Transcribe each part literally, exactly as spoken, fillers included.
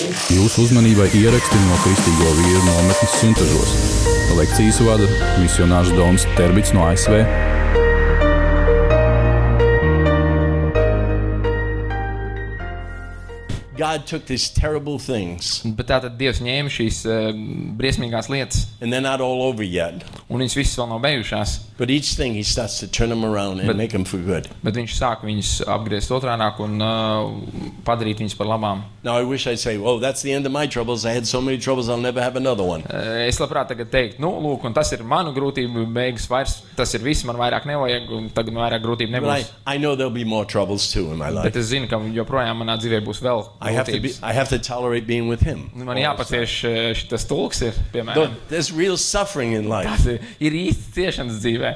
Jūsu uzmanībai ieraksti no Kristīgo vīru nometnes Suntažos. Lekcijas vada misionārs Dons Terbits no A S V. God took these terrible things. Bet tātad Dievs ņēma šīs uh, briesmīgās lietas. And they're not all over yet. Un viņas visas vēl nav beigušās. But each thing he starts to turn them around and bet, make them for good. Bet viņš sāk viņas apgriezt otrādāk un uh, padarīt viņas par labām. Now I wish I'd say, "Oh, that's the end of my troubles. I had so many troubles, I'll never have another one." Uh, es labprāt tagad teikt, nu, lūk, un tas ir manu grūtību beigas vairs, tas ir viss, man vairāk nevajag, un tagad vairāk grūtību nebūs. But I, I know there'll be more troubles too in my life. Bet es zinu, ka joprojām manā dzīvē būs vēl I have to be, I have to tolerate being with him. Man jāpacieš šitas tulks ir, piemēram. There's real suffering in life. Tas ir, ir īsti ciešanas dzīvē.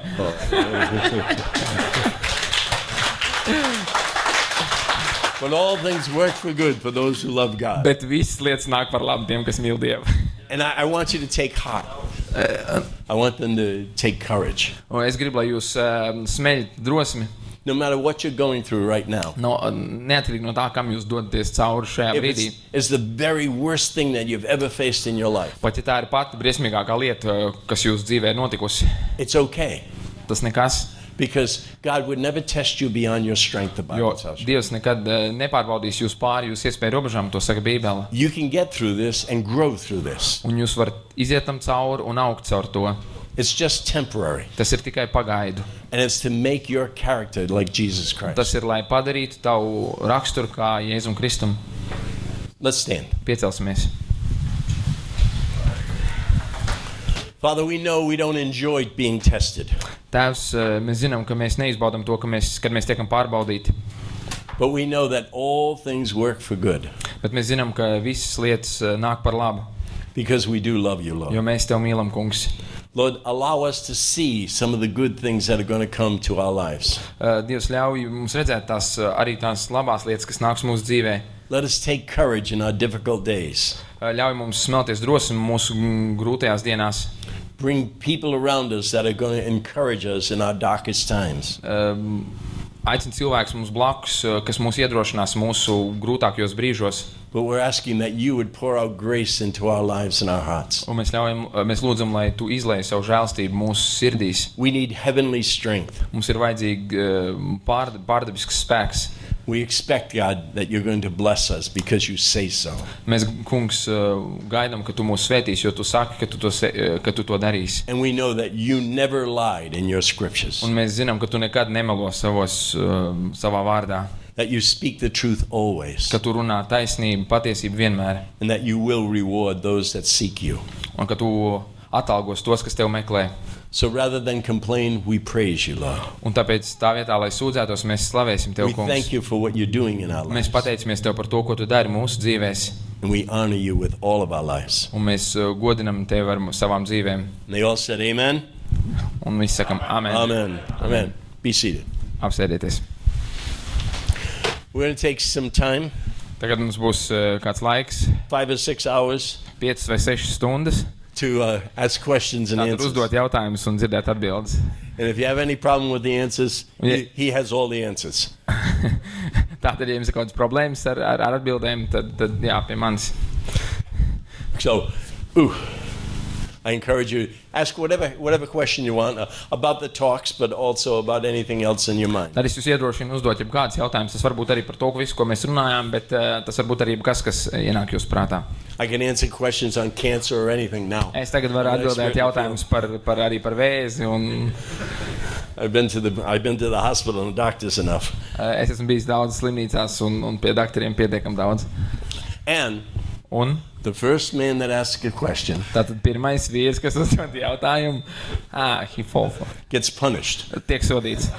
But all things work for good for those who love God. Bet visas lietas nāk par labu tiem, kas mīl Dievu. And I, I want you to take heart. Uh, I want them to take courage. Un es gribu, lai jūs uh, smeļat drosmi. No matter what you're going through right now. No, neatkarīgi no tā, kam jūs dodaties cauri šajā brīdī. It's the very worst thing that you've ever faced in your life. Pat ja tā ir pati briesmīgākā lieta, kas jūsu dzīvē ir notikusi. It's okay. Tas nekas. Because God would never test you beyond your strength, the Bible tells you. Jo Dievs nekad nepārbaudīs jūs pāri jūs iespēju robežām, to saka Bībele. You can get through this and grow through this. Un jūs varat iziet tam cauri un augt caur to. It's just temporary. Tas ir tikai pagaidu. And it's to make your character like Jesus Christ. Tas ir, lai padarītu tavu raksturu kā Jēzum Kristum. Let's stand. Piecelsimies. Father, we know we don't enjoy being tested. Tēvs, mēs zinām, ka mēs neizbaudam to, ka mēs, kad mēs tiekam pārbaudīti. But we know that all things work for good. Bet mēs zinām, ka visas lietas nāk par labu. Because we do love you, Lord. Jo mēs tev mīlam, kungs. Lord, allow us to see some of the good things that are going to come to our lives. Uh, Dievs ļauj mums redzēt tās, arī tās labās lietas, kas nāks mūsu dzīvē. Let us take courage in our difficult days. Uh, ļauj mums smelties drosmi mūsu grūtajās dienās. Bring people around us that are going to encourage us in our darkest times. Um, Aicina cilvēks mums blakus, kas mūs iedrošinās mūsu grūtākajos brīžos. But we're asking that you would pour out grace into our lives and our hearts. Un mēs, ļaujam, mēs lūdzam, lai tu izlēji savu žēlstību mūsu sirdīs. We need heavenly strength. Mums ir vajadzīgi pār, pārdabisks spēks. We expect, God, that you're going to bless us because you say so. Mēs, kungs, gaidām, ka tu mūs svētīs, jo tu saki, ka tu to, ka tu to darīsi. And we know that you never lied in your scriptures. Un mēs zinām, ka tu nekad nemelo savos, savā vārdā. That you speak the truth always. Ka tu runā taisnību, patiesību vienmēr. And that you will reward those that seek you. Un ka tu atalgos tos, kas tev meklē. So rather than complain, we praise you, Lord. Un tāpēc tā vietā, lai sūdzētos, mēs slavēsim tev, kungs. We thank you for what you're doing in our lives. Mēs pateicamies tev par to, ko tu dari mūsu dzīvēs. And we honor you with all of our lives. Un mēs godinam tevi ar savām dzīvēm. And they all said amen. Un visi sakam amen. Amen. Amen. Be seated. Apsēdieties. We're going to take some time. Tagad mums būs uh, kāds laiks. Five or six hours. Piecas vai sešas stundas. To uh, ask questions and Tātad answers. uzdot jautājumus un dzirdēt atbildes. And if you have any problem with the answers, Yeah. he, he has all the answers. Tātad, ja jums ir kaut kādas problēmas ar, ar, ar atbildēm, tad, tad jā, pie manis. So, ooh, I encourage you, ask whatever whatever question you want uh, about the talks, but also about anything else in your mind. Tad es jūs iedrošinu uzdot jau kāds jautājums. Tas varbūt arī par to, visu, ko mēs runājām, bet uh, tas varbūt arī kas, kas ienāk jūs prātā. I can answer questions on cancer or anything now. Es tagad varu atbildēt jautājumus par, par, arī par vēzi. Un, I've been to the I've been to the hospital and the doctors enough. uh, es esmu bijis daudz slimnīcās un, un pie doktoriem pietiekam daudz. And Un the first man that asks a question tātad pirmais vīrs, kas uzdod jautājumu, ah, he fall for, gets punished. tiek sodīts.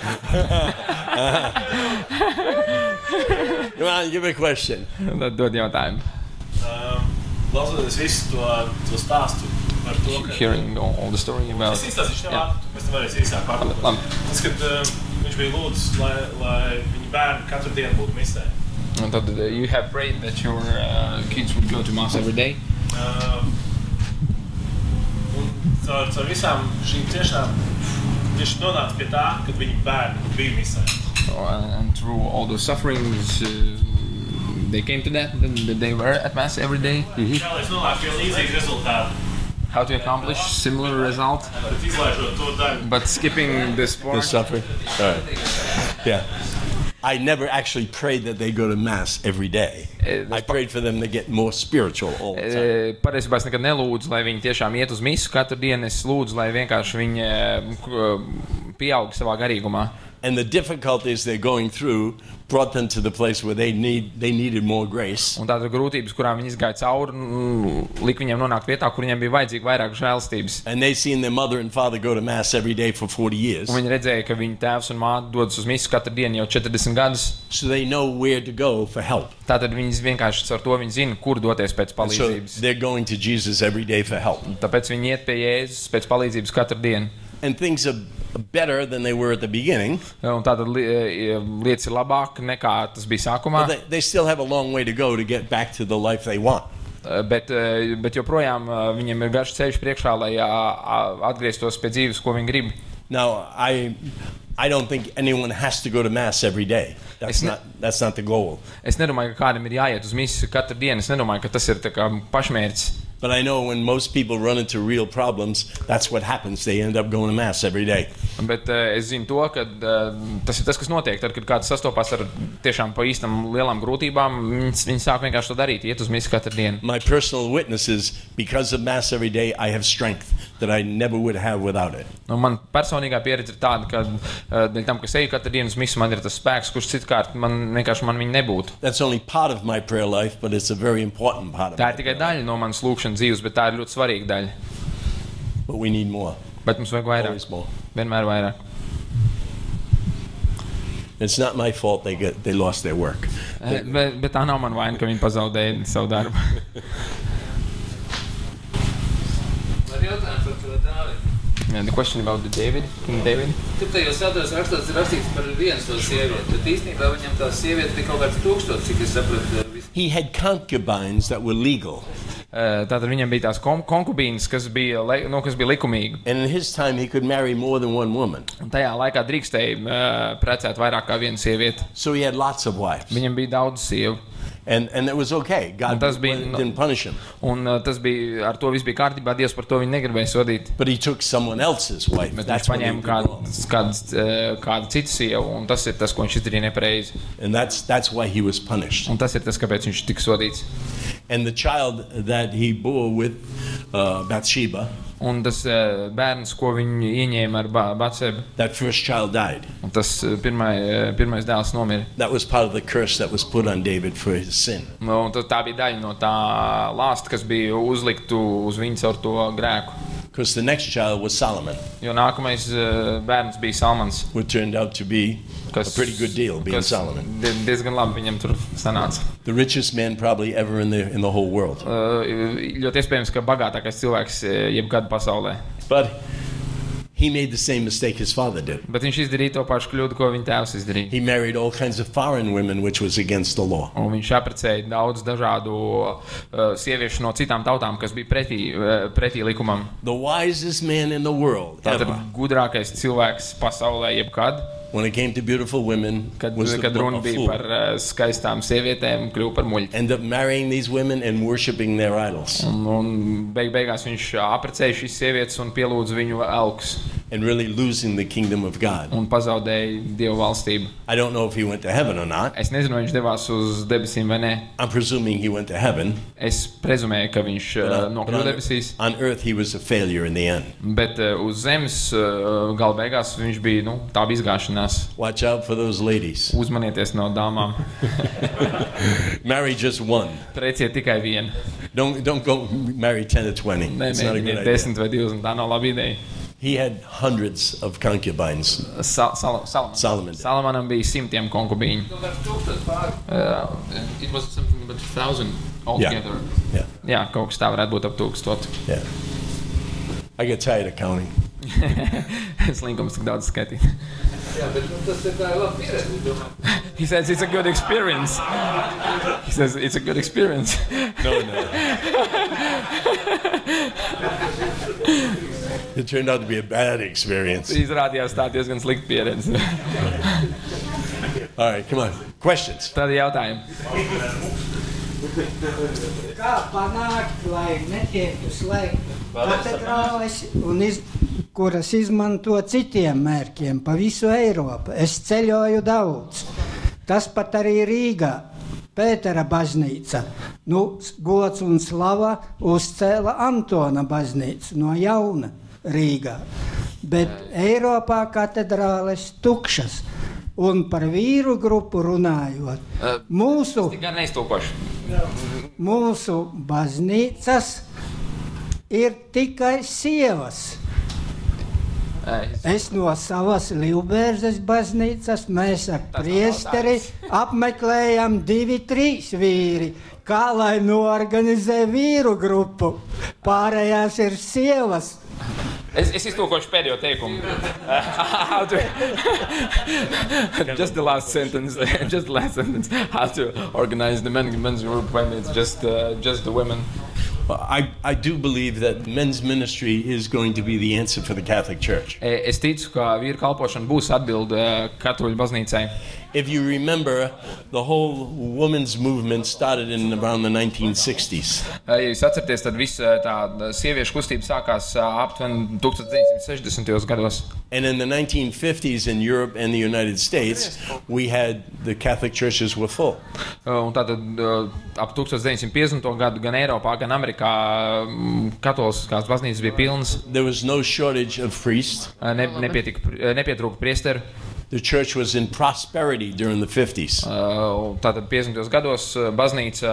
Come on, give me a question. Tad dod jautājumu. Klausoties visu to, to stāstu par to, ka... Hearing all, all the story about... Es izstāstīšu tev vārdu, mēs tam varēs īsāk pārbūt. Labi. Tas, kad uh, viņš bija lūdzis, lai, lai viņa bērni katru dienu būtu misē. And tad, uh, you have prayed that your uh, kids would go to mass every day. Uh, un caur, caur visām šīm tiešām viņš nonāca pie tā, kad viņa bērni bija misē. So, uh, and through all the sufferings, uh, they came to that, that they were at mass every day. Jā, lai es nonāku pie līdzīga rezultāta. How to accomplish similar result, Bet izlaižot to daļu. but skipping this The part. suffering. All right. Yeah. I never actually prayed that they go to mass every day. Uh, I prayed for them to get more spiritual all the time. E, Patiesībā es nekad nelūdzu, lai viņi tiešām iet uz misu katru dienu. Es lūdzu, lai vienkārši viņi e, k- pieaug savā garīgumā. And the difficulties they're going through brought them to the place where they need they needed more grace. Un tādas grūtības, kurām viņi izgāja cauri, mm, lika viņiem nonākt vietā, kur viņiem bija vajadzīga vairāk žēlstības. And they seen their mother and father go to mass every day for forty years. Un viņi redzēja, ka viņu tēvs un māte dodas uz misu katru dienu jau četrdesmit gadus. So they know where to go for help. Tātad viņi vienkārši ar to viņi zina, kur doties pēc And so palīdzības. they're going to Jesus every day for help. Tāpēc viņi iet pie Jēzus pēc palīdzības katru dienu. And things are better than they were at the beginning. Un tātad li- e, lietas ir labāk nekā tas bija sākumā. But they, they still have a long way to go to get back to the life they want. Uh, Bet, uh, bet joprojām uh, viņiem ir garš ceļš priekšā, lai uh, atgrieztos pie dzīves, ko viņi grib. Now, I I don't think anyone has to go to mass every day. That's It's not that's not the goal. Es nedomāju, ka kādam ir jāiet uz misiju katru dienu. Es nedomāju, ka tas ir tā kā pašmērķis. But I know when most people run into real problems, that's what happens. They end up going to mass every day. Bet uh, es zinu to, ka uh, tas ir tas, kas notiek. Tad, kad kāds sastopās ar tiešām pa īstam lielām grūtībām, viņi, viņi sāk vienkārši to darīt, iet uz misiju katru dienu. My personal witness is because of mass every day, I have strength that I never would have without it. Un man personīgā pieredze ir tāda, ka uh, dēļ tam, ka es eju katru dienu uz misiju, man ir tas spēks, kurš citkārt man vienkārši man viņa nebūtu. That's only part of my prayer life, but it's a very important part of Tā my ir tikai prayer life. daļa no manas lūkšanas dzīves, bet tā ir ļoti svarīga daļa. But we need more. Bet mums vajag vairāk. Always more. Vienmēr vairāk. It's not my fault they get they lost their work. Eh, Bet, bet tā nav mana vaina, ka viņi pazaudēja savu darbu. Var jautājums par to Dāvidu. Yeah, the question about the David, King David. Tur tajos svētajos rakstos ir rakstīts par vienu to sievieti, bet īstenībā viņam tā sieviete bija kaut kāds tūkstots, cik es sapratu. vis- He had concubines that were legal. Eh, Tātad viņam bija tās kon konkubīnas, kas bija, le- nu, kas bija likumīgi. And in his time, he could marry more than one woman. Un tajā laikā drīkstēja uh, precēt vairāk kā vienu sievieti. So he had lots of wives. Viņam bija daudz sievu. And, and it was okay. God Un tas bija- didn't punish him. Un uh, tas bija, ar to viss bija kārtībā. Dievs par to viņu negribēja sodīt. But he took someone else's wife. Bet That's viņš when he paņēma did kādu, wrong. kādu, uh, kādu citu sievu, un tas ir tas, ko viņš izdarīja nepareizi. And that's, that's why he was punished. Un tas ir tas, kāpēc viņš tika sodīts. And the child that he bore with uh, Bathsheba, Un tas uh, bērns, ko viņi ieņēma ar Ba- Batsebu, that first child died. un tas uh, pirmai, uh, pirmais dēls nomira. That was part of the curse that was put on David for his sin. Nu, Un tas, tā bija daļa no tā lāsta, kas bija uzlikta uz viņu caur to grēku. Because the next child was Solomon, Jo nākamais uh, bērns bija Salmans. who turned out to be a pretty good deal, being kas Solomon. di- diezgan labi viņam tur sanāca. The richest man probably ever in the, in the whole world. Uh, ļoti iespējams, ka bagātākais cilvēks uh, jebkad pasaulē. But he made the same mistake his father did. Bet viņš izdarīja to pašu kļūdu, ko viņa tēvs izdarīja. He married all kinds of foreign women, which was against the law. Un viņš apprecēja daudz dažādu uh, sieviešu no citām tautām, kas bija pretī, uh, pretī likumam. The wisest man in the world Tātad ever, gudrākais cilvēks pasaulē jebkad, when it came to beautiful women, kad, was the, kad runa a bija fool. par uh, skaistām sievietēm, kļuva par muļķi. End up marrying these women and worshiping their idols Un, un beig beigās viņš apprecēja šīs sievietes un pielūdza viņu elkus and really losing the kingdom of God. un pazaudēja Dievu valstību. I don't know if he went to heaven or not. Es nezinu, vai viņš devās uz debesīm vai nē. I'm presuming he went to heaven. Es prezumēju, ka viņš But uh, on, but nokļuva on, debesīs, on earth, he was a failure in the end. bet uh, uz zemes uh, gala beigās viņš bija nu, tā bija izgāšanās. Watch out for those ladies. Uzmanieties no dāmām. Marry just one. Preciet tikai vienu. Don't, don't go marry ten or twenty. Nē, It's not a good mēģiniet idea. desmit vai divdesmit. Tā nav laba ideja. He had hundreds of concubines. Sa Sal Salaman. Solomon did. Salamanam bija simtiem konkubīņu. Kaut kāds tūkstots pāri. Uh, it was something about thousand altogether. Yeah, Jā, kaut kas tā varētu būt ap tūkstotu. yeah. I get tired of counting. Es linkums tik daudz skatīt. Jā, bet nu, tas ir tā laba pieredze, es domāju. He says it's a good experience. He says it's a good experience. No, no. It turned out to be a bad experience. Izrādījās tā diezgan slikta pieredze. All right, come on. Questions? Tad jautājumi. Kā panākt, lai netiektu slēgta katedrāles, un iz, kuras izmanto citiem mērķiem pa visu Eiropu? Es ceļoju daudz. Tas pat arī Rīgā, Pētera baznīca. Nu, gods un slava uzcēla Antona baznīcu no jauna Rīgā. Bet Eiropā katedrāles tukšas. Un par vīru grupu runājot, mūsu, mūsu baznīcas ir tikai sievas. Es no savas Livbērzes baznīcas, mēs ar priesteri apmeklējam divi, trīs vīri. Kā lai noorganizē vīru grupu? Pārējās ir sievas. Es, es iztulkošu pēdējo teikumu. How to... just the last sentence. Just the last sentence. How to organize the men, men's group when it's just, uh, just the women. I, I do believe that men's ministry is going to be the answer for the Catholic Church. Es ticu, ka vīru kalpošana būs atbilde katoļu baznīcai. If you remember, the whole women's movement started in around the nineteen sixties. Ja jūs atcerieties, tad visa tā sieviešu kustība sākās aptuveni tuksnes deviņsimt sešdesmitajos gados. And in the nineteen fifties in Europe and the United States, we had the Catholic churches were full. Un tātad ap tuksnes deviņsimt piecdesmito gadu gan Eiropā, gan Amerikā katoliskās baznīcas bija pilnas. There was no shortage of priests. Ne, nepietika, nepietrūka priesteru. The church was in prosperity during the fifties. Uh, tātad piecdesmitajos gados baznīca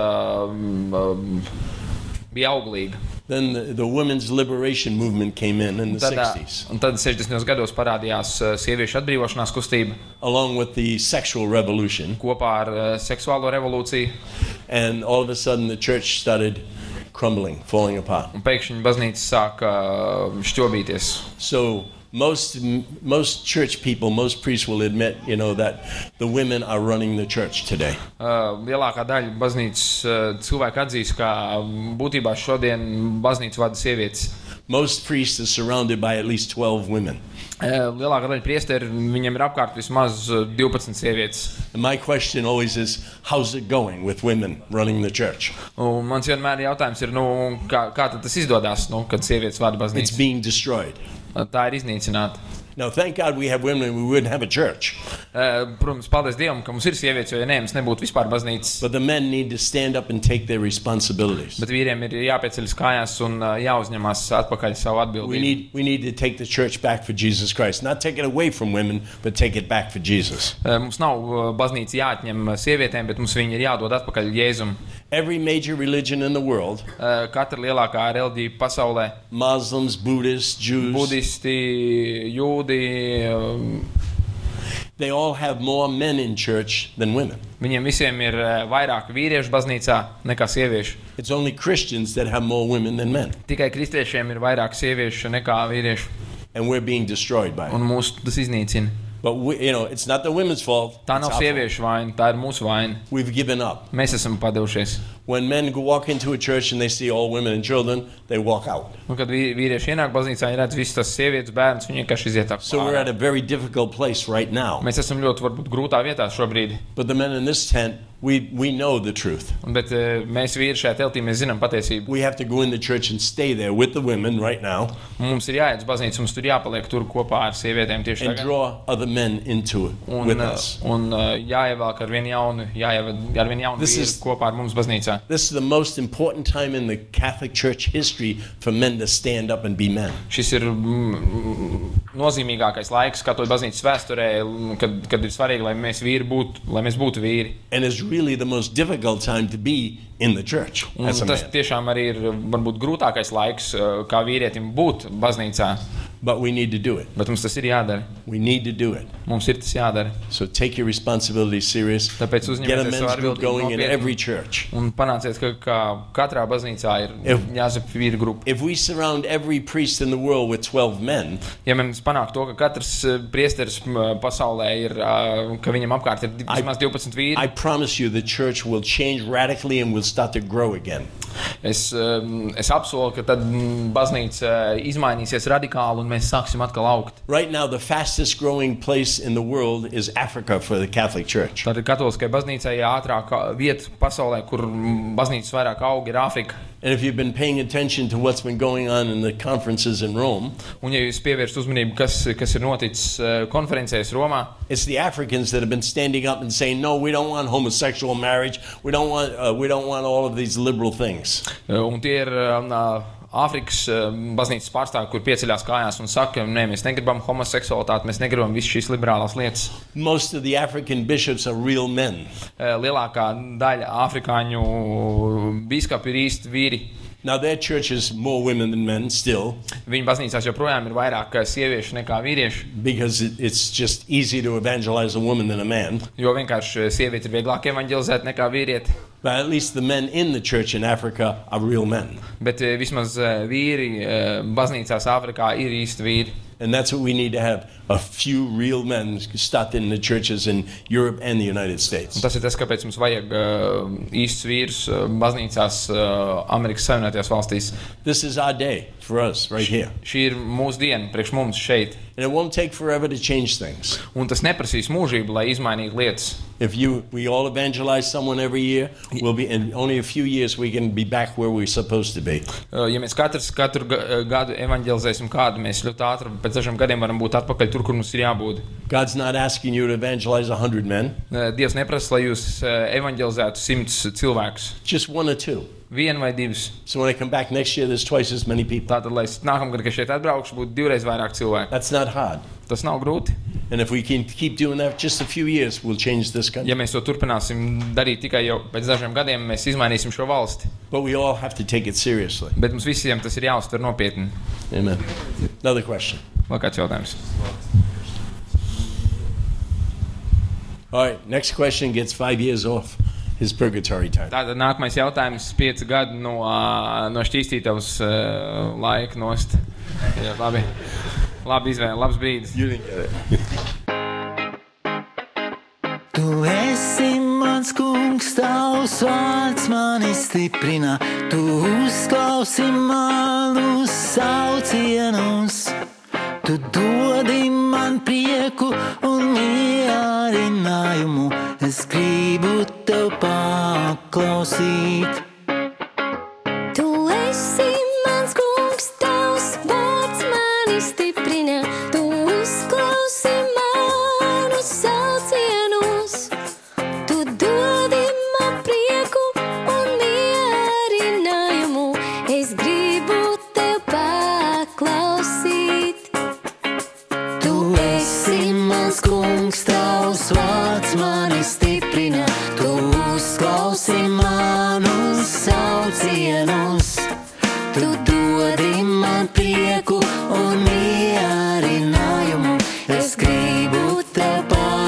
um, bija auglīga. Then the, the women's liberation movement came in in the tad, sixties. Un tad sešdesmitajos gados parādījās sieviešu atbrīvošanās kustība. Along with the sexual revolution. Kopā ar uh, seksuālo revolūciju. And all of a sudden the church started crumbling, falling apart. Un pēkšņi baznīca sāka uh, šķobīties. So Most most church people, most priests will admit, you know, that the women are running the church today. Uh, lielākā daļa baznīcas uh, cilvēku atzīst, ka būtībā šodien baznīcu vada sievietes. Most priests are surrounded by at least twelve women. Uh, lielākā daļa priesteri, viņiem ir apkārt vismaz divpadsmit sievietes. And my question always is, how's it going with women running the church? Un mans vienmēr jautājums ir, nu, kā, kā tad tas izdodas, nu, kad sievietes vada baznīcu? It's being destroyed. Tā ir iznīcināta. Now, thank God we have women, we wouldn't have a church. Uh, protams, paldies Dievam, ka mums ir sievietes, jo ja ne, mums nebūtu vispār baznīcas. But the men need to stand up and take their responsibilities. Bet vīriem ir jāpieceļas kājās un uh, jāuzņemās atpakaļ savu atbildību. We need, we need to take the church back for Jesus Christ. Not take it away from women, but take it back for Jesus. Uh, mums nav uh, baznīca jāatņem sievietēm, bet mums viņi ir jādod atpakaļ Jēzum. Every major religion in the world, uh, katra lielākā reliģija pasaulē, Muslims, Buddhists, Jews, budisti, jūdi, um, they all have more men in church than women. Viņiem visiem ir uh, vairāk vīriešu baznīcā nekā sieviešu. It's only Christians that have more women than men. Tikai kristiešiem ir vairāk sieviešu nekā vīriešu. And we're being destroyed by it. Un mūs tas iznīcina. But we, you know, it's not the women's fault. Tā nav sieviešu vaina, tā ir mūsu vaina. We've given up. Mēs esam padevušies. When men go walk into a church and they see all women and children, they walk out. Un kad vīrieši ienāk baznīcā, viņi redz visas tās sievietes, bērns, viņi vienkārši iziet ap. So we're at a very difficult place right now. Mēs esam ļoti varbūt grūtā vietā šobrīd. But the men in this tent, we we know the truth. Bet uh, mēs vīri šajā teltī, mēs zinām patiesību. We have to go in the church and stay there with the women right now. Mums ir jāiet uz baznīcu, mums tur jāpaliek tur kopā ar sievietēm tieši tagad. And draw other men into it un, with us. Un uh, jāievelk ar vienu jaunu, jāievelk ar vienu jaunu vīru kopā ar mums baznīcā. This is the most important time in the Catholic Church history for men to stand up and be men. Šis ir mm, nozīmīgākais laiks katoļu baznīcas vēsturē, kad, kad ir svarīgi, lai mēs vīri būtu, lai mēs būtu vīri. And it's really the most difficult time to be in the church un as a tas man. Tiešām arī ir varbūt grūtākais laiks, kā vīrietim būt baznīcā. But we need to do it. Bet mums tas ir jādara. We need to do it. Mums ir tas jādara. So take your responsibility serious. Tāpēc Get a uzņemieties savu men's group going in nopietni every church. Un panāciet, ka, ka katrā baznīcā ir If- jāsap vīru grupa. If we surround every priest in the world with twelve men, Ja mēs panāk to, ka katrs eh, priesteris m, pasaulē ir, ā, ka viņam apkārt ir vismaz divpadsmit vīri, I promise you the church will change radically and will start to grow again. Es, um, es apsolu, ka tad baznīca izmainīsies radikāli un mēs sāksim atkal augt. Right now, the fastest growing place in the world is Africa for the Catholic Church. Tātad katoliskai baznīcai ātrākā vieta pasaulē, kur baznīcas vairāk aug, ir Āfrika. And if you've been paying attention to what's been going on in the conferences in Rome, Un ja jūs pievērst uzmanību, kas, kas ir noticis uh, konferencēs Romā, it's the Africans that have been standing up and saying, no, we don't want homosexual marriage. We don't want, uh, we don't want all of these liberal things. uh, un tie ir uh, Āfrikas uh, baznīcas pārstāvji, kur pieceļās kājās un saka, nē, mēs negribam homoseksualitāti, mēs negribam visu šīs liberālās lietas. Most of the African bishops are real men. Uh, lielākā daļa afrikāņu bīskapi ir īsti vīri. Now, their church is more women than men still, Viņu baznīcās joprojām ir vairāk sieviešu nekā vīriešu, because it, it's just easy to evangelize a woman than a man. jo vienkārši sievieti ir vieglāk evaņģelizēt nekā vīrieti. But at least the men in the church in Africa are real men. Bet uh, vismaz uh, vīri uh, baznīcās Āfrikā ir īsti vīri. And that's what we need to have, a few real men started in the churches in Europe and the United States. Un tas ir tas, kāpēc mums vajag uh, īsts vīrus uh, baznīcās uh, Amerikas Savienotajās valstīs. This is our day for us right here. Šī ir mūsu diena priekš mums šeit. And it won't take forever to change things. Un tas neprasīs mūžību, lai izmainītu lietas. If you, we all evangelize someone every year, we'll be in only a few years we can be back where we're supposed to be. Uh, ja mēs katrs katru ga- gadu evaņģelizēsim kādu, mēs ļoti ātri pēc dažiem gadiem varam būt atpakaļ tur, kur mums ir jābūt. God's not asking you to evangelize a hundred men, Uh, Dievs neprasa, lai jūs uh, evaņģelizētu simts cilvēkus. just one or two. Vienu vai divus. So when I come back next year, there's twice as many people. Tātad, lai es nākamgad, kad šeit atbraukšu, būtu divreiz vairāk cilvēku. That's not hard. Tas nav grūti. And if we can keep doing that just a few years, we'll change this country. Ja mēs to turpināsim darīt tikai jau pēc dažiem gadiem, mēs izmainīsim šo valsti. But we all have to take it seriously. Bet mums visiem tas ir jāuztver nopietni. Amen. Another question. Vēl kāds jautājums? All right, next question gets five years off his purgatory time. Tātad nākamais jautājums - pieci gadi no, ā, no šķīstītavas uh, laika nost. Jā, labi. Labi izvēle, labs brīdis. You didn't get it. Tu esi mans kungs, tavs vārds mani stiprina, tu uzklausi manus saucienus, tu dodi man prieku un mierinājumu, es gribu tev paklausīt. Tu esi mans kungs, tavs vārds mani stiprina, tu uzklausi manus saucienus, tu dodi man prieku un mierinājumu, es gribu tev paklausīt. Tu esi mans kungs, tavs vārds mani stiprina, tu uzklausi manus saucienus, tu dodi man prieku un mierinājumu, es gribu tev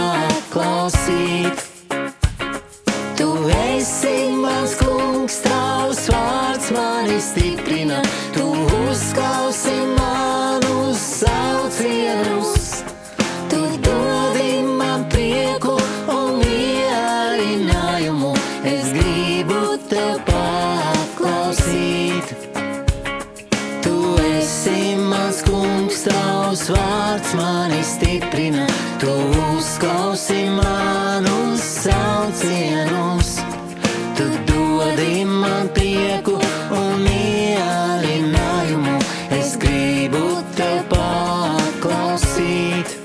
paklausīt. Tu esi mans kungs, tavs vārds mani stiprina, tu uzklausi manus saucienus, tu dodi man prieku un mierinājumu, es gribu tev paklausīt. Tu esi mans kungs, tavs vārds mani stiprina, tu uzklausi manus saucienus, tu dodi man prieku un mierinājumu, es gribu tev paklausīt.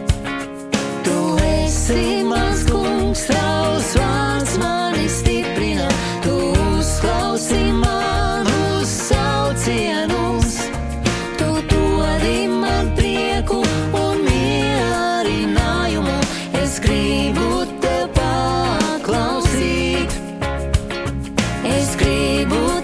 Tu esi mans kungs, tavs vārds mani stiprina, tu uzklausi manus saucienus, tu dodi man prieku un mierinājumu, es gribu tev paklausīt. Es gribu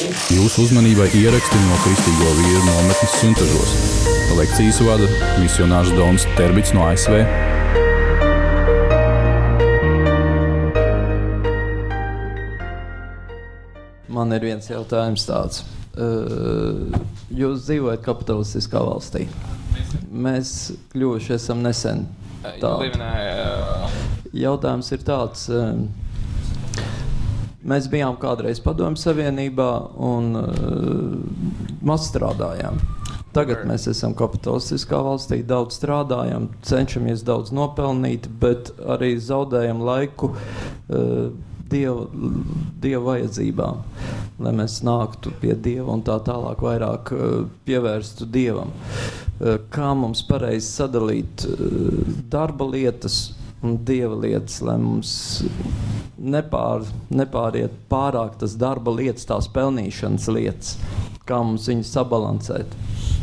Jūsu uzmanībai ieraksti no Kristīgo vīru nometnes Suntažos. Lekcijas vada misionārs Dons Terbits no A S V. Man ir viens jautājums tāds. Jūs dzīvojat kapitalistiskā valstī. Mēs kļuvuši esam nesen. Jautājums ir tāds. Mēs bijām kādreiz Padomju Savienībā un maz strādājām. Tagad mēs esam kapitalistiskā valstī, daudz strādājam, cenšamies daudz nopelnīt, bet arī zaudējam laiku Dieva, dieva vajadzībām, lai mēs nāktu pie Dieva un tā tālāk vairāk pievērstu Dievam. Kā mums pareizi sadalīt darba lietas un Dieva lietas, lai mums nepār, nepāriet pārāk tas darba lietas, tās pelnīšanas lietas, kā mums viņus sabalansēt?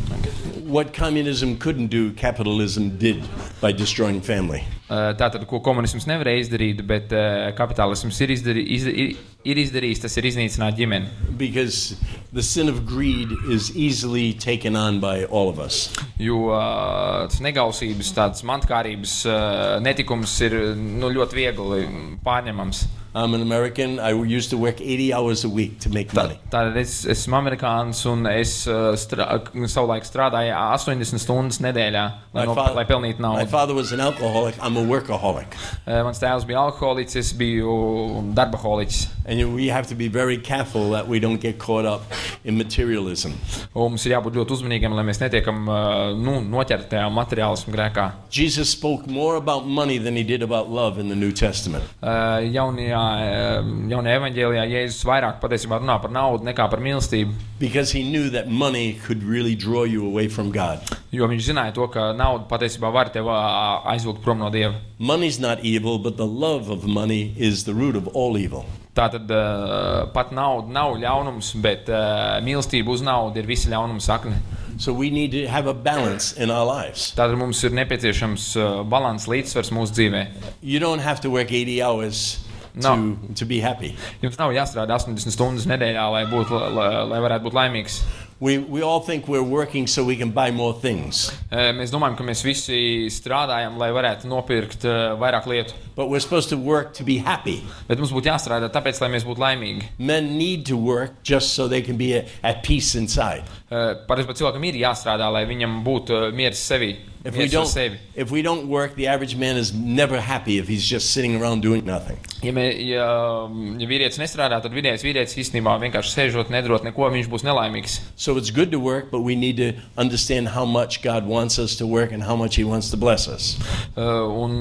What communism couldn't do, capitalism did by destroying family. Tātad, ko komunisms nevarēja izdarīt, bet uh, kapitālisms ir, izdarī, iz, ir, ir izdarījis, tas ir iznīcināt ģimeni. Because the sin of greed is easily taken on by all of us. Jo uh, tas negausības, tāds mantkārības uh, netikums ir nu, ļoti viegli pārņemams. I'm an American. I used to work eighty hours a week to make money. Tātad es esmu amerikāns un es uh, strā, savulaik strādāju astoņdesmit stundas nedēļā, lai, no, father, lai pelnītu naudu. My father was an alcoholic. I'm a workaholic. Uh, mans tēvs bija alkoholiķis, es biju darbaholiķis. And you, we have to be very careful that we don't get caught up in materialism. Un mums ir jābūt ļoti uzmanīgiem, lai mēs netiekam uh, nu, noķerti tajā materiālismu grēkā. Jesus spoke more about money than he did about love in the New Testament. Uh, jaunajā, jaunajā evaņģēlijā Jēzus vairāk patiesībā runā par naudu nekā par mīlestību. Because he knew that money could really draw you away from God. Jo viņš zināja to, ka nauda patiesībā var tevi aizvilkt prom no Dieva. Money's not evil, but the love of money is the root of all evil. Tātad uh, pat nauda nav ļaunums, bet uh, mīlestība uz naudu ir visa ļaunuma sakne. So we need to have a balance in our lives. Tātad mums ir nepieciešams uh, balans, līdzsvars mūsu dzīvē. You don't have to work eighty hours no. to, to be happy. Jums nav jāstrādā astoņdesmit stundas nedēļā, lai, būtu, lai, lai varētu būt laimīgs. We, we all think we're working so we can buy more things. Mēs domājam, ka mēs visi strādājam, lai varētu nopirkt uh, vairāk lietu. But we're supposed to work to be happy. Bet mums būtu jāstrādā tāpēc, lai mēs būtu laimīgi. Men need to work just so they can be at peace inside. Uh, Patiesībā cilvēkam ir jāstrādā, lai viņam būtu uh, miers sevi. If we, don't, if we don't work, the average man is never happy if he's just sitting around doing nothing. Ja, mē, ja, ja vīrietis nestrādā, tad vidējais vīrietis īstenībā vienkārši sēžot, nedarot neko, viņš būs nelaimīgs. So it's good to work, but we need to understand how much God wants us to work and how much he wants to bless us. Uh, un,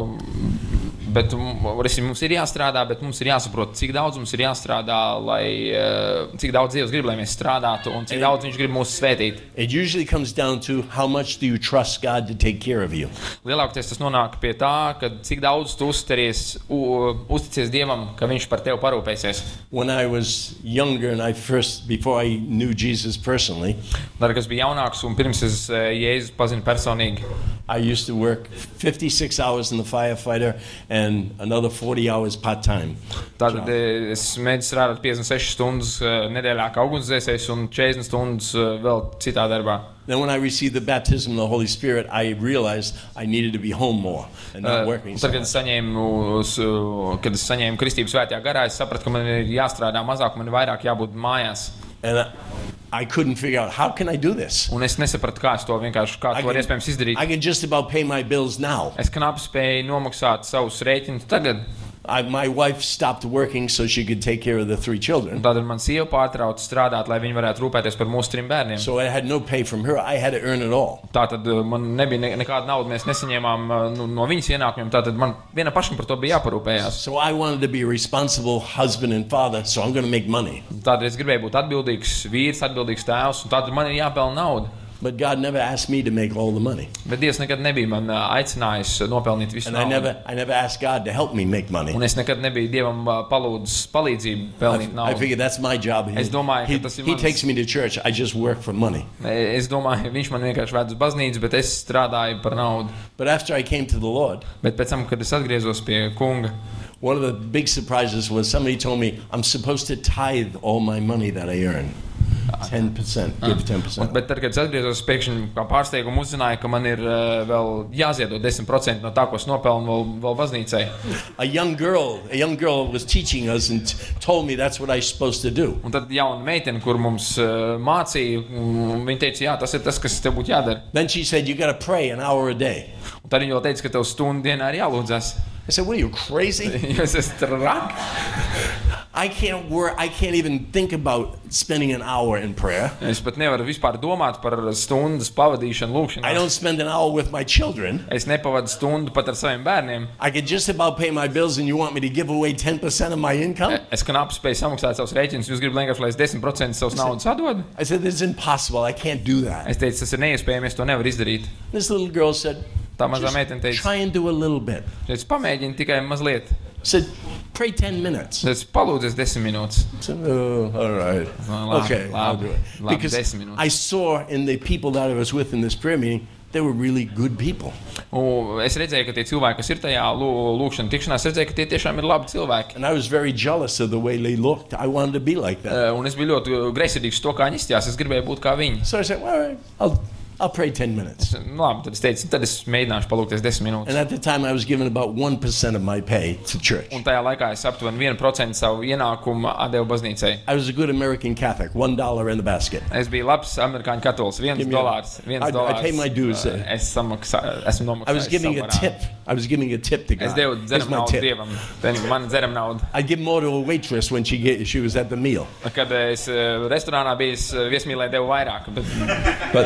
uh, bet mums ir jāstrādā, bet mums ir jāsaprot, cik daudz mums ir jāstrādā, lai, uh, cik daudz Dievs grib, lai mēs strādātu, un cik daudz viņš grib mūs svētīt. It usually comes down to how much do you trust God to take care of you. Lielākoties tas nonāk pie tā, ka cik daudz tu uzteries, u, uzticies Dievam, ka viņš par tevi parūpēsies. When I was younger and I first, before I knew Jesus personally, Dar, kas bija jaunāks un pirms es Jēzus pazinu personīgi, I used to work fifty-six hours in the firefighter and another forty hours part-time. Tad es mēģinu strādāt piecdesmit sešas stundas nedēļā kā ugunsdzēsējs un četrdesmit stundas vēl citā darbā. Then when I received the baptism of the Holy Spirit, I realized I needed to be home more and not working so much. Tad, kad es saņēmu, kad es saņēmu kristību svētajā garā, es sapratu, ka man ir jāstrādā mazāk, man ir vairāk jābūt mājās. And I, I couldn't figure out, how can I do this? Un es nesapratu, kā es to vienkārši, kā to var iespējams izdarīt. I can just about pay my bills now. Es knapi spēju nomaksāt savus rēķinus tagad. I, my wife stopped working so she could take care of the three children. Tad man sieva pārtrauca strādāt, lai viņi varētu rūpēties par mūsu trim bērniem. So I had no pay from her. I had to earn it all. Tātad man nebija ne, nekāda nauda, mēs nesaņēmām nu, no viņas ienākumiem, tātad man viena pašam par to bija jāparūpējās. So I wanted to be a responsible husband and father, so I'm going to make money. Tātad es gribēju būt atbildīgs vīrs, atbildīgs tēvs, un tātad man ir jāpelna nauda. But God never asked me to make all the money. Bet Dievs nekad nebija man aicinājis nopelnīt visu and naudu. I never, I never asked God to help me make money. Un es nekad nebiju Dievam palūdzis palīdzību pelnīt naudu. I figured that's my job. He, es domāju, he, ka tas ir he mans. takes me to church. I just work for money. Es domāju, viņš man vienkārši ved uz baznīcu, bet es strādāju par naudu. But after I came to the Lord, bet pēc tam, kad es atgriezos pie kunga, One of the big surprises was somebody told me I'm supposed to tithe all my money that I earn. ten percent, give ten percent. Bet tad, kad es atgriezos, pēkšņi kā pārsteigumu uzzināju, ka man ir uh, vēl jāziedo desmit procenti no tā, ko es nopelnu vēl, vēl baznīcai. A young girl, a young girl was teaching us and t- told me that's what I was supposed to do. Un tad jauna meitene, kur mums uh, mācīja, viņa teica, jā, tas ir tas, kas tev būtu jādara. Then she said, you got to pray an hour a day. Un tad viņa vēl teica, ka tev stundu dienā ir jālūdzas. I said, what are you, crazy? Jūs esat rāk? I can't work, I can't even think about spending an hour in prayer. Es pat nevaru vispār domāt par stundas pavadīšanu lūkšanā. I don't spend an hour with my children. Es nepavadu stundu pat ar saviem bērniem. I could just about pay my bills and you want me to give away ten percent of my income? Es knapi spēju samaksāt savus rēķinus, jūs gribat vienkārši, lai es desmit procenti savus naudas atdodu? I said, this is impossible, I can't do that. Es teicu, tas ir neiespējami, es to nevaru izdarīt. This little girl said, Tā mazā meitene teica, try and do a little bit. es pamēģinu tikai mazliet. I said, pray ten minutes. Es palūdzies desmit minūtes. I said, oh, all right. Labi, Okay, labi, I'll do it. labi, Because desmit minūtes. I saw in the people that I was with in this prayer meeting, they were really good people. Un es redzēju, ka tie cilvēki, kas ir tajā lū- lūkšana tikšanās, redzēju, ka tie tiešām ir labi cilvēki. And I was very jealous of the way they looked. I wanted to be like that. Uh, un es biju ļoti greizsirdīgs to, kā viņi izstījās. Es gribēju būt kā viņi. So I said, well, all right, I'll, I'll pray ten minutes. Nu, labi, tad es teicu, tad es mēģināšu palūkties desmit And minūtes. at the time, I was giving about one percent of my pay to church. Un tajā laikā es aptuveni vienu procentu savu ienākumu atdevu baznīcai. I was a good American Catholic, one dollar in the basket. Es biju labs amerikāņu katolis. Viens Give me a- dolārs. Viens I- I dolārs. pay my dues, uh, uh, Es samaksāju, esmu nomaksājis. I was giving savu a parādu. tip. I was giving a tip to God. Es devu Here's dzeram my naudu tip. Dievam. Ten man dzeram naudu. I'd give more to a waitress when she get, she was at the meal. Kad es uh, restorānā biju, es uh, viesmīlē devu vairāk. Bet, But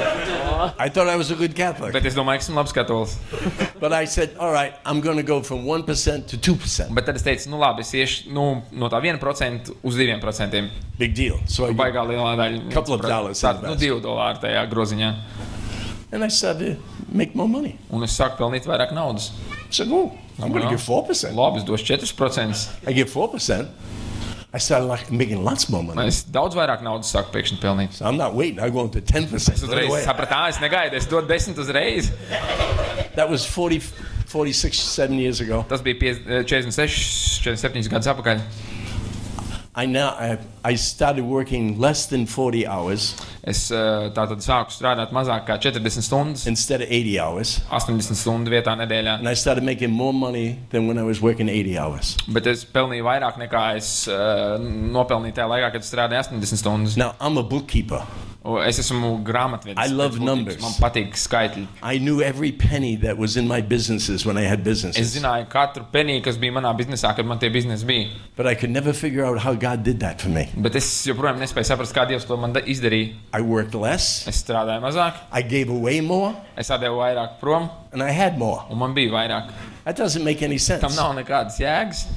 I thought I was a good Catholic. bet es domāju, ka esmu labs katolis. But I said, all right, I'm going to go from one percent to two percent. Bet tad es teicu, nu labi, es iešu nu, no tā viena procenta uz diviem procentiem. Big deal. So I Baigā lielā daļa. Couple of dollars in Tātad, the nu, basket. divi dolāri tajā groziņā. And I started to make more money. Un es sāku pelnīt vairāk naudas. I said, oh, I'm going to Jā. give four percent. Labi, es došu četri procenti. I give four percent. I started like making lots more money. Es daudz vairāk naudas sāku pēkšņi pelnīt. So I'm not waiting. I'm going to ten percent. Es uzreiz sapratu, ā, es negaidu, es dodu desmit uzreiz. That was forty, forty-six, seven years ago. Tas bija piec- četrdesmit seši, četrdesmit septiņi gadus atpakaļ. I now I, I started working less than forty hours Es uh, tātad sāku strādāt mazāk kā četrdesmit stundas, instead of eighty hours. astoņdesmit stundu vietā nedēļā. And I started making more money than when I was working eighty hours. Bet es pelnīju vairāk nekā es uh, nopelnīju tajā laikā, kad es strādāju astoņdesmit stundas. Now, I'm a bookkeeper. O, Es esmu grāmatvedis. I love pēc būtības. numbers. Man patīk skaitļi. I knew every penny that was in my businesses when I had Es businesses. zināju katru peniju, kas bija manā biznesā, kad man tie biznesi bija. But I could never figure out how God did that for me. Bet es joprojām nespēju saprast, kā Dievs to man da- izdarīja. I worked less, Es strādāju mazāk, I gave away more, es atdevu vairāk prom, and I had more. un man bija vairāk. That doesn't make any sense. Tam nav nekādas jēgas.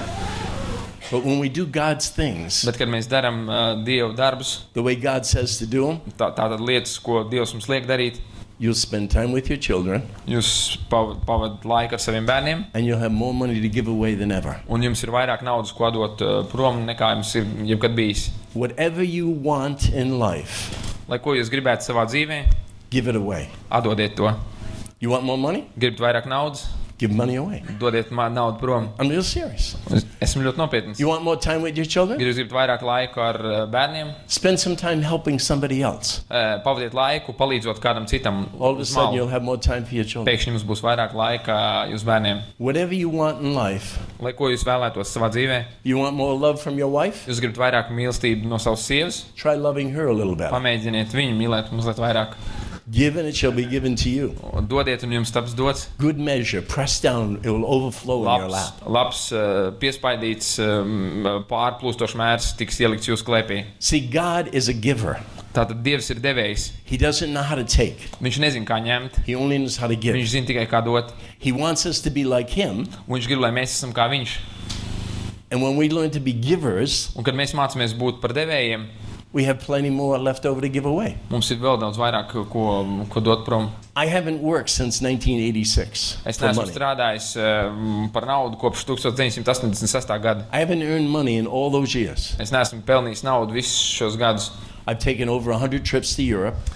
But when we do God's things, Bet, kad mēs darām uh, Dieva darbus, the way God says to do them, tā, tātad lietas, ko Dievs mums liek darīt, you'll spend time with your children, jūs pavad, pavad laiku ar saviem bērniem, and you'll have more money to give away than ever. un jums ir vairāk naudas, ko dot uh, prom, nekā jums ir jebkad bijis. Whatever you want in life, Lai ko jūs gribētu savā dzīvē, give it away. atdodiet to. You want more money? Gribat vairāk naudas, Give money away. dodiet man naudu prom. I'm real serious. Es, esmu ļoti nopietns. You want more time with your children? Jūs gribat vairāk laiku ar uh, bērniem, Spend some time helping somebody else. uh, pavadiet laiku, palīdzot kādam citam. All of a uz sudden, malu. you'll have more time for your children. Pēkšņi jums būs vairāk laika jūs bērniem. Whatever you want in life, Lai ko jūs vēlētos savā dzīvē, you want more love from your wife? jūs gribat vairāk mīlestību no savas sievas, Try loving her a little better. pamēģiniet viņu mīlēt mazliet vairāk. Give and it shall be given to you. Dodiet un jums taps dots. Good measure, pressed down, it will overflow in your Labs, lap. labs uh, piespaidīts, um, pārplūstošs mērs tiks ielikts jūsu klēpī. See, God is a giver. Tātad Dievs ir devējs. He doesn't know how to take. Viņš nezina, kā ņemt. He only knows how to give. Viņš zina tikai, kā dot. He wants us to be like him. Un viņš grib, lai mēs esam kā viņš. And when we learn to be givers, Un kad mēs mācāmies būt par devējiem, we have plenty more left over to give away. mums ir vēl daudz vairāk, ko, ko dot prom. I haven't worked since nineteen eighty-six Es for neesmu money. strādājis uh, par naudu kopš deviņdesmit astoņdesmit sestā gada. I haven't earned money in all those years. Es neesmu pelnījis naudu visus šos gadus. I've taken over one hundred trips to Europe.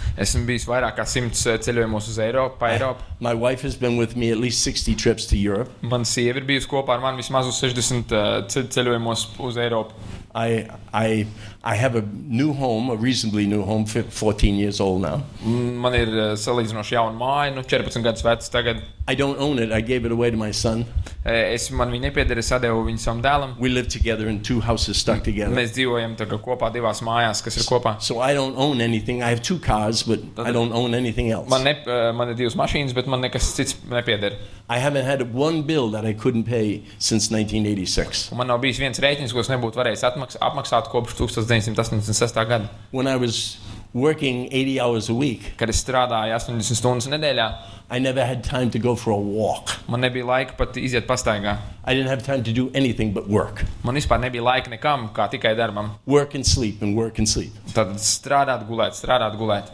Esmu bijis vairāk kā simts ceļojumos uz Eiropu, pa Eiropu. My wife has been with me at least sixty trips to Europe. Man sieva ir bijusi kopā ar mani vismaz uz sešdesmit uh, ceļojumos uz Eiropu. I, I, I have a new home, a reasonably new home, fourteen years old now. Man ir uh, salīdzinoši jauna māja, nu četrpadsmit gadus vecs tagad. I don't own it. I gave it away to my son. Es, man viņa nepieder, es atdevu viņu savam dēlam. We live together in two houses stuck together. Mēs dzīvojam tā kā kopā divās mājās, kas ir kopā. So I don't own anything. I have two cars, but I don't own anything else. Man, ne, man ir divas mašīnas, bet man nekas cits nepieder. I haven't had one bill that I couldn't pay since nineteen eighty-six. Un man nav bijis viens rēķins, ko es nebūtu varējis atmaks, apmaksāt kopš deviņdesmit astoņdesmit sestā gada. When I was working eighty hours a week, kad es strādāju astoņdesmit stundas nedēļā, I never had time to go for a walk. Man nebija laika pat iziet pastaigā. I didn't have time to do anything but work. Man vispār nebija laika nekam, kā tikai darbam. Work and sleep and work and sleep. Tad strādāt, gulēt, strādāt, gulēt.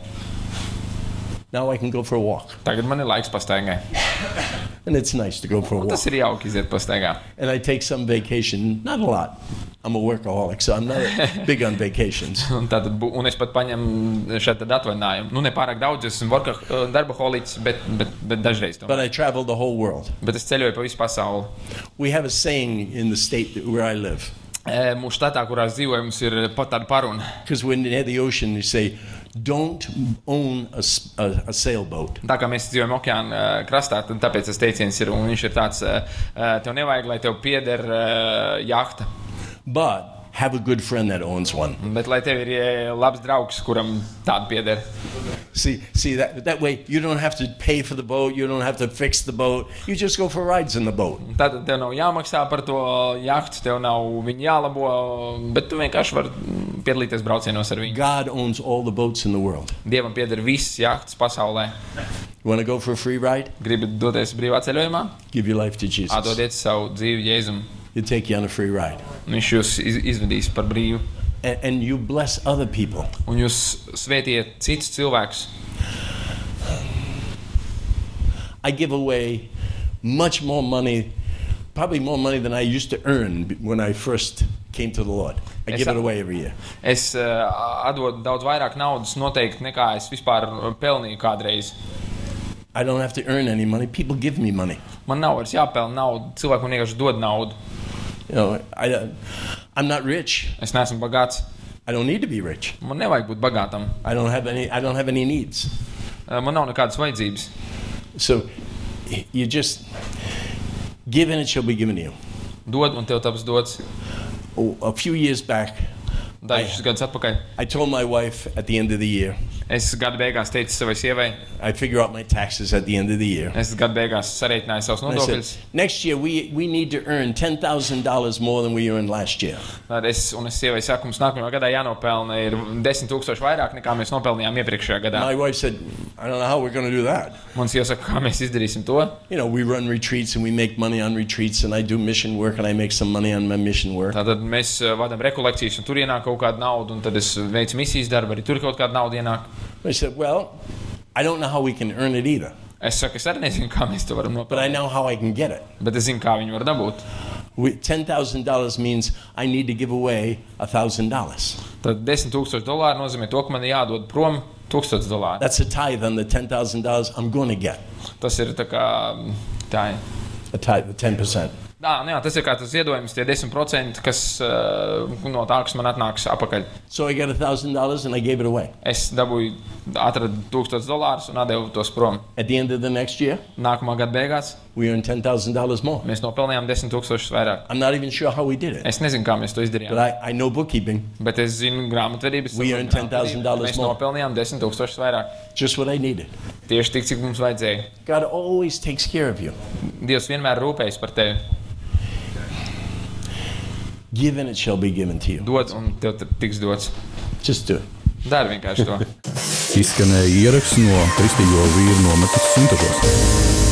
Now I can go for a walk. Tagad man ir laiks pastaigai. And it's nice to go for a walk. Un tas ir jauki iziet pastaigā. And I take some vacation, not a lot. I'm a workaholic, so I'm not big on vacations. un, tad, un es pat paņemu šeit tad atvaļinājumu. Nu, ne pārāk daudz, esmu worka, darbaholiķis, bet, bet, bet dažreiz tomēr. But I travel the whole world. Bet es ceļoju pa visu pasauli. We have a saying in the state where I live. E, mūsu štatā, kurā es dzīvoju, mums ir pat tāda paruna. Because when near the ocean, you say, don't own a, a, a sailboat. Tā kā mēs dzīvojam okeāna krastā, tad tāpēc tas teiciens ir, un viņš ir tāds, tev nevajag, lai tev pieder jahta. But have a good friend that owns one. Bet lai tev ir labs draugs, kuram tāda pieder. See, see that that way you don't have to pay for the boat, you don't have to fix the boat. You just go for rides in the boat. Tad tev nav jāmaksā par to jahtu, tev nav viņu jālabo, bet tu vienkārši vari piedalīties braucienos ar viņu. God owns all the boats in the world. Dievam pieder visas jahtas pasaulē. You want to go for a free ride? Gribat doties brīvā ceļojumā? Give your life to Jesus. Atdodiet savu dzīvi Jēzum. He'll take you on a free ride. Viņš jūs iz, izvedīs par brīvu. And, and you bless other people. Un jūs svētiet citus cilvēkus. I give away much more money, probably more money than I used to earn when I first came to the Lord. I es, give it away every year. Es uh, atdodu daudz vairāk naudas noteikti nekā es vispār pelnīju kādreiz. I don't have to earn any money. People give me money. Man nav vairs jāpelna naudu. Cilvēki man vienkārši dod naudu. You know, I, I'm not rich. Es neesmu bagāts. I don't need to be rich. Man nevajag būt bagātam. I don't have any. I don't have any needs. Uh, man nav nekādas vajadzības. So you just give and it shall be given to you. Dod un tev taps dots. Oh, a few years back, Dažus gadus atpakaļ. I told my wife at the end of the year. Es gada beigās teicu savai sievai. I figure out my taxes at the end of the year. Es gada beigās sarēķināju savus nodokļus. Next year we we need to earn ten thousand dollars more than we earned last year. Tad es un es sievai saku, mums nākamajā gadā jānopelna ir desmit tūkstoši vairāk nekā mēs nopelnījām iepriekšējā gadā. My wife said, I don't know how we're going to do that. Man sieva saka, kā mēs izdarīsim to? You know, we run retreats and we make money on retreats and I do mission work and I make some money on my mission work. Tātad mēs vadām rekolekcijas un tur ienāk kaut kāda nauda un tad es veicu misijas darbu, arī tur kaut kāda nauda ienāk. I said, well, I don't know how we can earn it either. Es saku, es arī nezinu, kā mēs to varam nopelnīt. But I know how I can get it. Bet es zinu, kā viņu var dabūt. ten thousand dollars means I need to give away one thousand dollars. Tad desmit tūkstoši dolāri nozīmē to, ka man jādod prom tūkstoši dolāri. That's a tithe on the ten thousand dollars I'm going to get. Tas ir tā kā, tā ir. A tithe, ten percent. Jā, nu jā, tas ir kā tas ziedojums, tie desmit procenti, kas uh, no tā, kas man atnāks apakaļ. So I got one thousand dollars and I gave it away. Es dabūju, atradu tūkstoši dolārus un atdevu tos prom. At the end of the next year, nākamā gada beigās, we earned ten thousand dollars more. Mēs nopelnījām desmit tūkstošus vairāk. I'm not even sure how we did it. Es nezinu, kā mēs to izdarījām. But I, I know bookkeeping. Bet es zinu grāmatvedības. We earned ten thousand dollars more. Mēs nopelnījām desmit tūkstošus vairāk. Just what I needed. Tieši tik, cik mums vajadzēja. God always takes care of you. Dievs vienmēr rūpējas par tevi. Give and it shall be given to you. Dod un tev tiks dots. Just do it. Dari vienkārši to. Izskanēja ieraksts no Kristīgo vīru nometnes Suntažos.